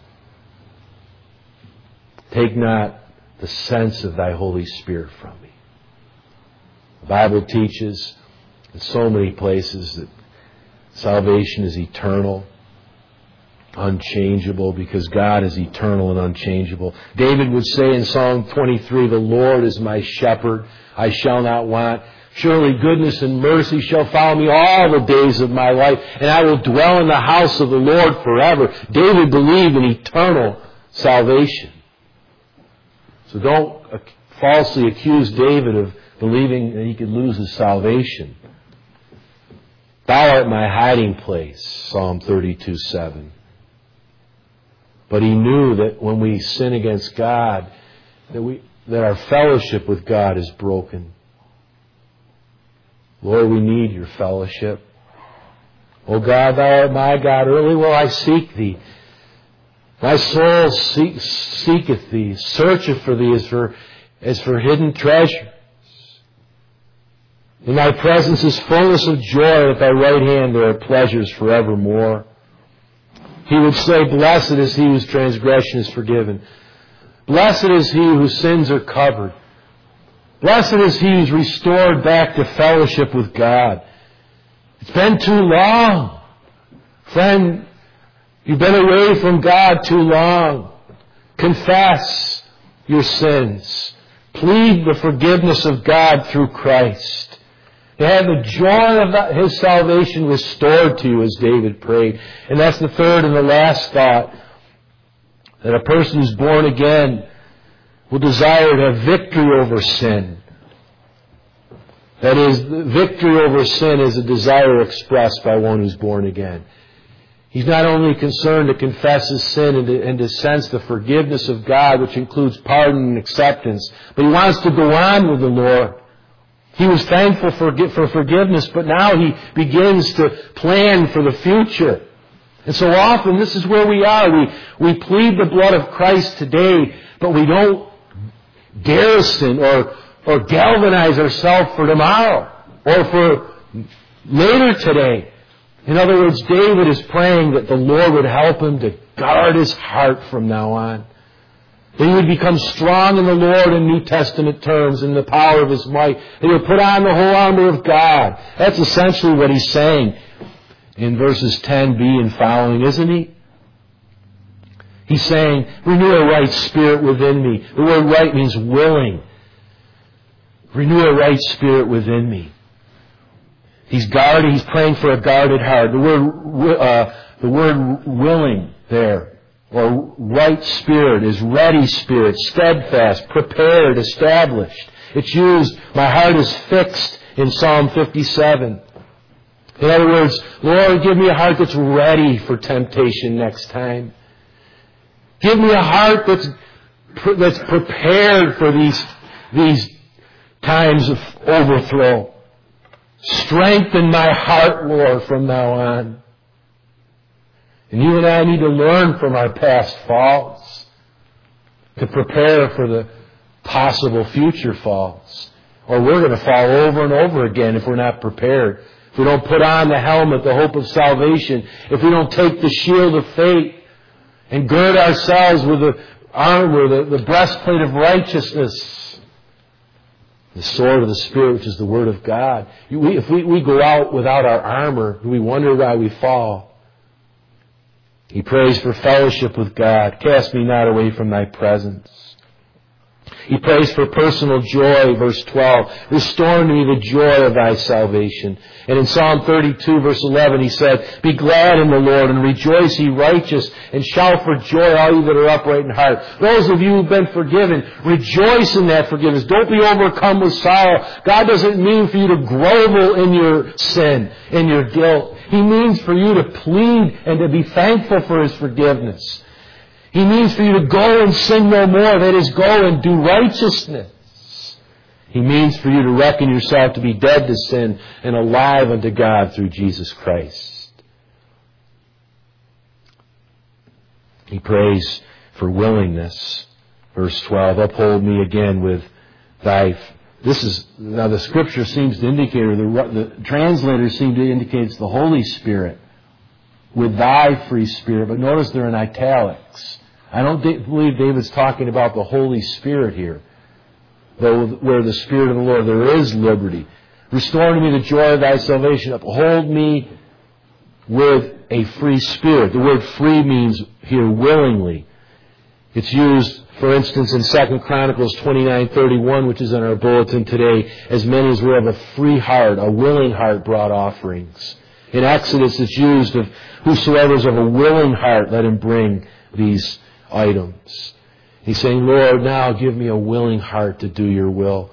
Take not the sense of thy Holy Spirit from me. The Bible teaches in so many places that salvation is eternal, unchangeable, because God is eternal and unchangeable. David would say in Psalm 23, the Lord is my shepherd, I shall not want. Surely goodness and mercy shall follow me all the days of my life, and I will dwell in the house of the Lord forever. David believed in eternal salvation. So don't falsely accuse David of believing that he could lose his salvation. Thou art my hiding place, Psalm 32:7. But he knew that when we sin against God, that our fellowship with God is broken. Lord, we need your fellowship. O God, thou art my God. Early will I seek thee. My soul seeketh thee, searcheth for thee as for hidden treasures. In thy presence is fullness of joy. At thy right hand there are pleasures forevermore. He would say, blessed is he whose transgression is forgiven. Blessed is he whose sins are covered. Blessed is he who's restored back to fellowship with God. It's been too long. Friend, you've been away from God too long. Confess your sins. Plead the forgiveness of God through Christ. To have the joy of His salvation restored to you, as David prayed. And that's the third and the last thought. That a person who's born again will desire to have victory over sin. That is, victory over sin is a desire expressed by one who's born again. He's not only concerned to confess his sin and to sense the forgiveness of God, which includes pardon and acceptance, but he wants to go on with the Lord. He was thankful for forgiveness, but now he begins to plan for the future. And so often, this is where we are. We plead the blood of Christ today, but we don't garrison or galvanize ourselves for tomorrow or for later today. In other words, David is praying that the Lord would help him to guard his heart from now on. That he would become strong in the Lord in New Testament terms, in the power of His might. That he would put on the whole armor of God. That's essentially what he's saying in verses 10b and following, isn't he? He's saying, renew a right spirit within me. The word right means willing. Renew a right spirit within me. He's praying for a guarded heart. The word willing there, or right spirit, is ready spirit, steadfast, prepared, established. It's used, my heart is fixed, in Psalm 57. In other words, Lord, give me a heart that's ready for temptation next time. Give me a heart that's prepared for these times of overthrow. Strengthen my heart, Lord, from now on. And you and I need to learn from our past falls to prepare for the possible future falls. Or we're going to fall over and over again if we're not prepared. If we don't put on the helmet, the hope of salvation. If we don't take the shield of faith and gird ourselves with the armor, the breastplate of righteousness, the sword of the Spirit, which is the Word of God. If we go out without our armor, we wonder why we fall. He prays for fellowship with God. Cast me not away from thy presence. He prays for personal joy, verse 12. Restore to me the joy of thy salvation. And in Psalm 32, verse 11, he said, Be glad in the Lord, and rejoice, ye righteous, and shout for joy, all you that are upright in heart. Those of you who've been forgiven, rejoice in that forgiveness. Don't be overcome with sorrow. God doesn't mean for you to grovel in your sin, in your guilt. He means for you to plead and to be thankful for His forgiveness. He means for you to go and sin no more. That is, go and do righteousness. He means for you to reckon yourself to be dead to sin and alive unto God through Jesus Christ. He prays for willingness. Verse 12, uphold me again with thy... Now the Scripture seems to indicate, or the translators seem to indicate it's the Holy Spirit with thy free Spirit. But notice they're in italics. I don't believe David's talking about the Holy Spirit here. Though where the Spirit of the Lord, there is liberty. Restore to me the joy of thy salvation. Uphold me with a free spirit. The word free means here willingly. It's used, for instance, in 2 Chronicles 29:31, which is in our bulletin today, as many as were of a free heart, a willing heart, brought offerings. In Exodus, it's used of whosoever is of a willing heart, let him bring these items. He's saying, Lord, now give me a willing heart to do your will.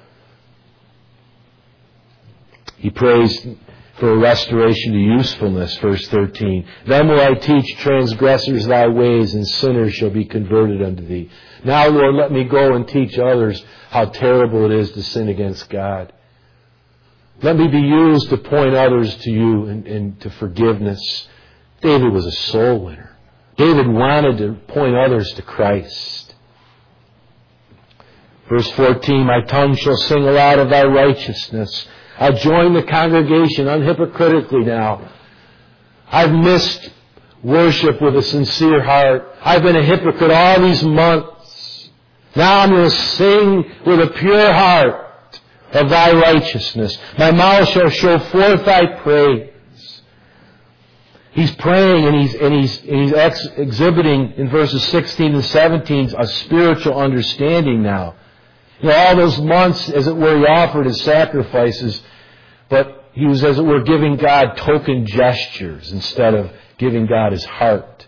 He prays for a restoration to usefulness, verse 13. Then will I teach transgressors thy ways, and sinners shall be converted unto thee. Now, Lord, let me go and teach others how terrible it is to sin against God. Let me be used to point others to you and to forgiveness. David was a soul winner. David wanted to point others to Christ. Verse 14, my tongue shall sing aloud of thy righteousness. I'll join the congregation unhypocritically now. I've missed worship with a sincere heart. I've been a hypocrite all these months. Now I'm going to sing with a pure heart of thy righteousness. My mouth shall show forth thy praise. He's praying and he's exhibiting in verses 16 and 17 a spiritual understanding now. You know, all those months, as it were, he offered his sacrifices, but he was, as it were, giving God token gestures instead of giving God his heart.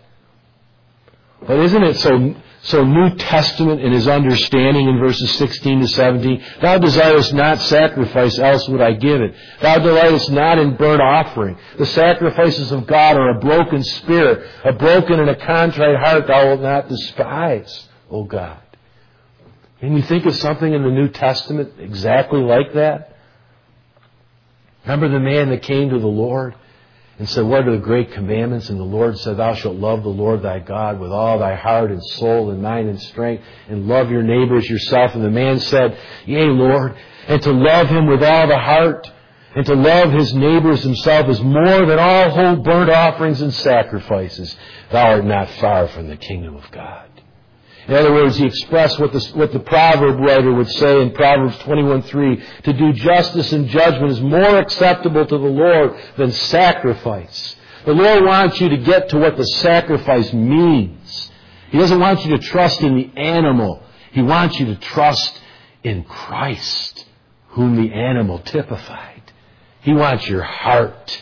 But isn't it so New Testament in his understanding in verses 16 to 17? Thou desirest not sacrifice, else would I give it. Thou delightest not in burnt offering. The sacrifices of God are a broken spirit, a broken and a contrite heart thou wilt not despise, O God. Can you think of something in the New Testament exactly like that? Remember the man that came to the Lord and said, what are the great commandments? And the Lord said, thou shalt love the Lord thy God with all thy heart and soul and mind and strength, and love your neighbor as yourself. And the man said, yea, Lord, and to love him with all the heart and to love his neighbor as himself is more than all whole burnt offerings and sacrifices. Thou art not far from the kingdom of God. In other words, he expressed what the proverb writer would say in Proverbs 21:3. To do justice and judgment is more acceptable to the Lord than sacrifice. The Lord wants you to get to what the sacrifice means. He doesn't want you to trust in the animal. He wants you to trust in Christ, whom the animal typified. He wants your heart.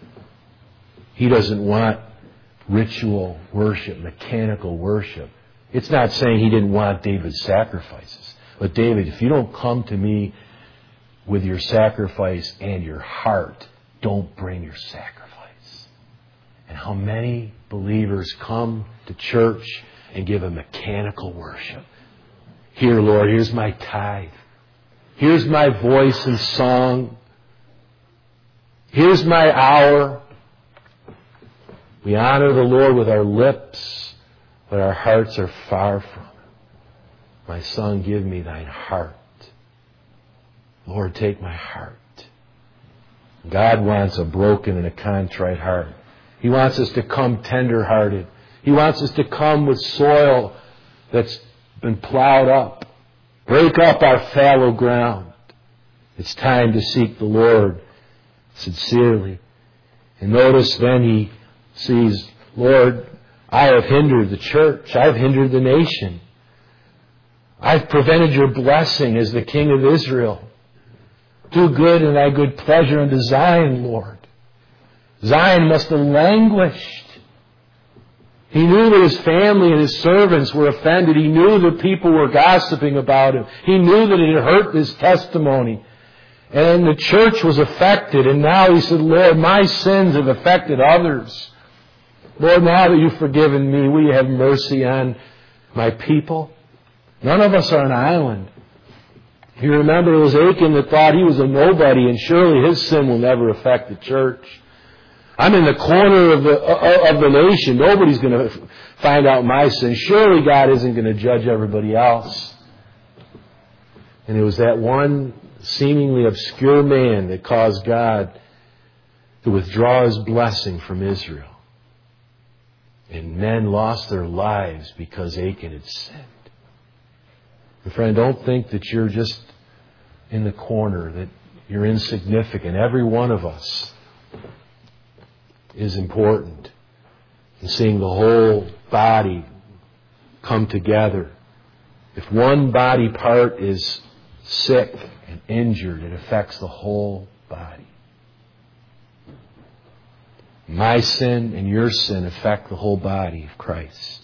He doesn't want ritual worship, mechanical worship. It's not saying he didn't want David's sacrifices. But David, if you don't come to me with your sacrifice and your heart don't bring your sacrifice. And how many believers come to church and give a mechanical worship. Here, Lord, here's my tithe. Here's my voice and song. Here's my hour. We honor the Lord with our lips, but our hearts are far from Him. My son, give me thine heart. Lord, take my heart. God wants a broken and a contrite heart. He wants us to come tender-hearted. He wants us to come with soil that's been plowed up. Break up our fallow ground. It's time to seek the Lord sincerely. And notice then he sees, Lord, I have hindered the church. I've hindered the nation. I've prevented your blessing as the King of Israel. Do good in thy good pleasure unto Zion, Lord. Zion must have languished. He knew that his family and his servants were offended. He knew that people were gossiping about him. He knew that it had hurt his testimony. And the church was affected. And now he said, Lord, my sins have affected others. Lord, now that you've forgiven me, will you have mercy on my people? None of us are an island. You remember it was Achan that thought he was a nobody, and surely his sin will never affect the church. I'm in the corner of the nation. Nobody's going to find out my sin. Surely God isn't going to judge everybody else. And it was that one seemingly obscure man that caused God to withdraw His blessing from Israel. And men lost their lives because Achan had sinned. And friend, don't think that you're just in the corner, that you're insignificant. Every one of us is important. And seeing the whole body come together. If one body part is sick and injured, it affects the whole body. My sin and your sin affect the whole body of Christ.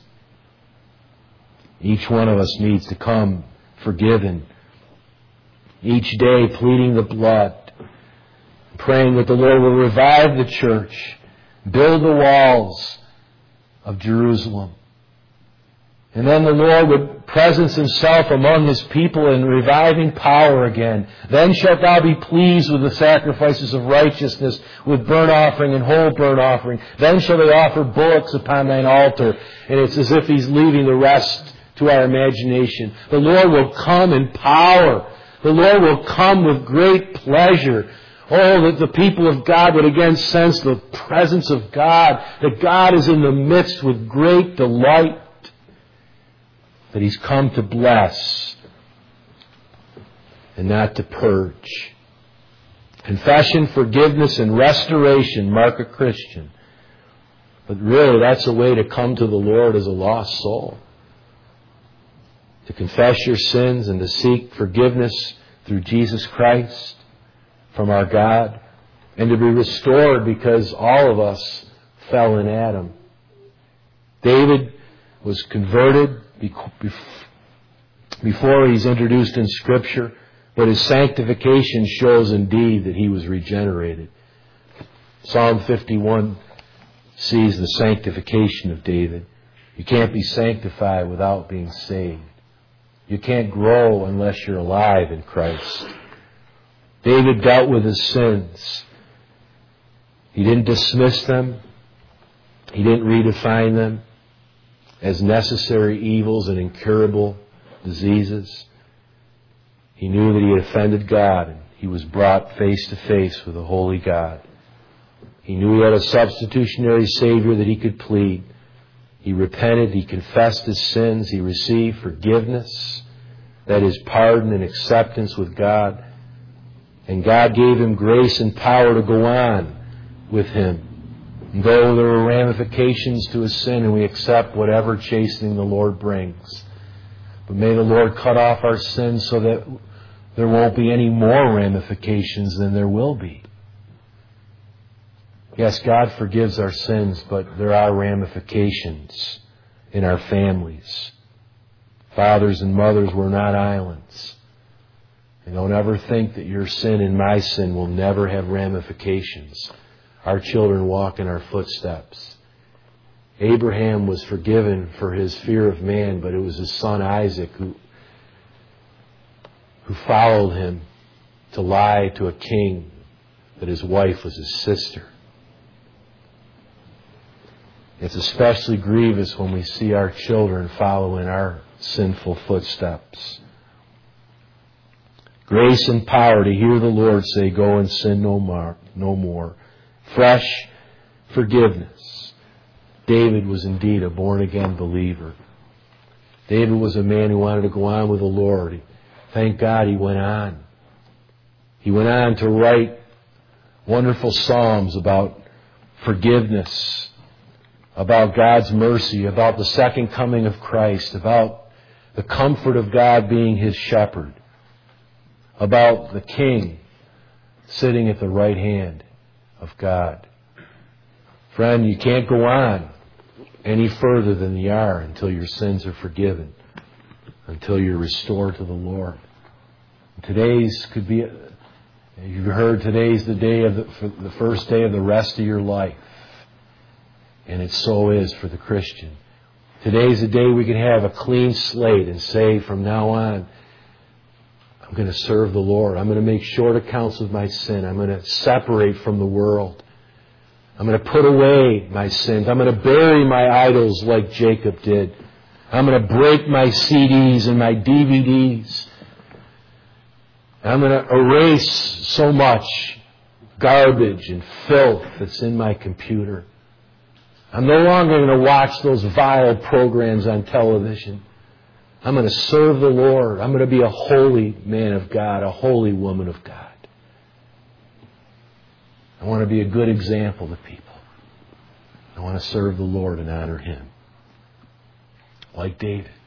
Each one of us needs to come forgiven. Each day pleading the blood. Praying that the Lord will revive the church. Build the walls of Jerusalem. And then the Lord would presence Himself among His people in reviving power again. Then shalt thou be pleased with the sacrifices of righteousness, with burnt offering and whole burnt offering. Then shall they offer bullocks upon thine altar. And it's as if He's leaving the rest to our imagination. The Lord will come in power. The Lord will come with great pleasure. Oh, that the people of God would again sense the presence of God, that God is in the midst with great delight, that He's come to bless and not to purge. Confession, forgiveness, and restoration mark a Christian. But really, that's a way to come to the Lord as a lost soul. To confess your sins and to seek forgiveness through Jesus Christ from our God, and to be restored because all of us fell in Adam. David was converted before he's introduced in Scripture, but his sanctification shows indeed that he was regenerated. Psalm 51 sees the sanctification of David. You can't be sanctified without being saved. You can't grow unless you're alive in Christ. David dealt with his sins. He didn't dismiss them. He didn't redefine them as necessary evils and incurable diseases. He knew that he had offended God, and he was brought face to face with a holy God. He knew he had a substitutionary Savior that he could plead. He repented, he confessed his sins, he received forgiveness, that is, pardon and acceptance with God. And God gave him grace and power to go on with him. And though there were ramifications to his sin, and we accept whatever chastening the Lord brings. But may the Lord cut off our sins so that there won't be any more ramifications than there will be. Yes, God forgives our sins, but there are ramifications in our families. Fathers and mothers were not islands. And don't ever think that your sin and my sin will never have ramifications. Our children walk in our footsteps. Abraham was forgiven for his fear of man, but it was his son Isaac who followed him to lie to a king that his wife was his sister. It's especially grievous when we see our children follow in our sinful footsteps. Grace and power to hear the Lord say, "Go and sin no more." Fresh forgiveness. David was indeed a born-again believer. David was a man who wanted to go on with the Lord. Thank God he went on. He went on to write wonderful psalms about forgiveness, about God's mercy, about the second coming of Christ, about the comfort of God being his shepherd, about the King sitting at the right hand of God. Friend, you can't go on any further than you are until your sins are forgiven, until you're restored to the Lord. Today's could be, you've heard, today's the day of the first day of the rest of your life. And it so is for the Christian. Today's the day we can have a clean slate and say, from now on, I'm going to serve the Lord. I'm going to make short accounts of my sin. I'm going to separate from the world. I'm going to put away my sins. I'm going to bury my idols like Jacob did. I'm going to break my CDs and my DVDs. I'm going to erase so much garbage and filth that's in my computer. I'm no longer going to watch those vile programs on television. I'm going to serve the Lord. I'm going to be a holy man of God, a holy woman of God. I want to be a good example to people. I want to serve the Lord and honor Him. Like David.